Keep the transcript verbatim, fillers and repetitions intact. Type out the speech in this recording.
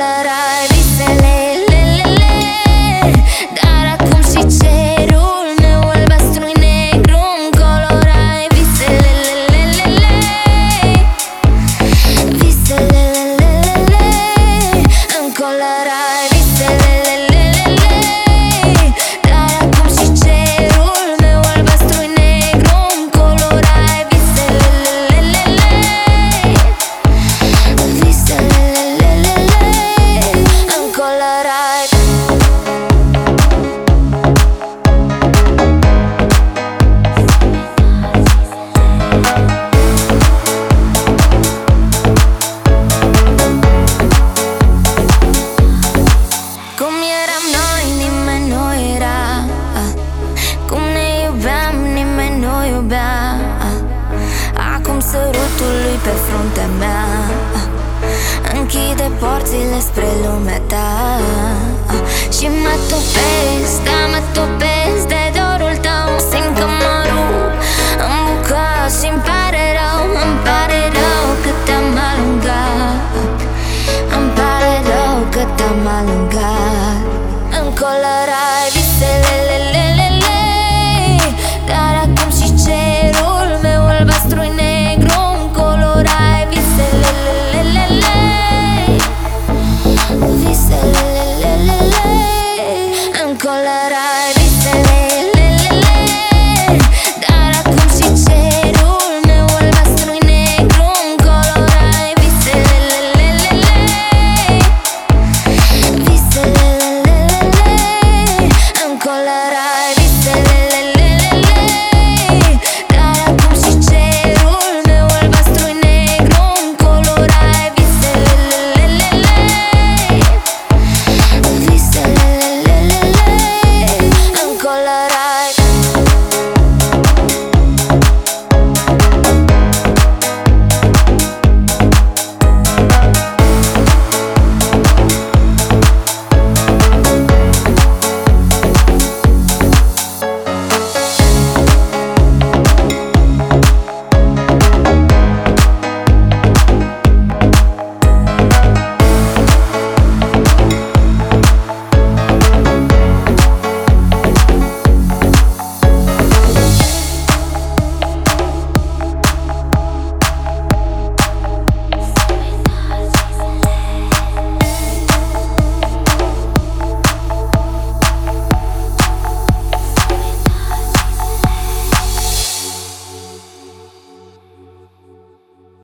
colorai visele, le, le, le. Dar acum și cerul meu albastru-i negru. Îmi colorai visele, le, le, le, le. Visele, le, le, le, le. Îmi colorai visele, le, le, le, le. Dar acum și cerul meu albastru-i negru. Îmi colorai visele, le, le, le, le. Visele, le, le, le, le. Îmi colorai. Cum eram noi, nimeni nu era. Cum ne iubeam, nimeni nu iubea. Acum sărutul lui pe fruntea mea închide porțile spre lumea ta. Și mă topesc, da, mă topesc de dorul tău. Simt că mă rup în bucăți și-mi pare rău. Îmi pare rău că te-am alungat. Îmi pare rău că te-am alungat.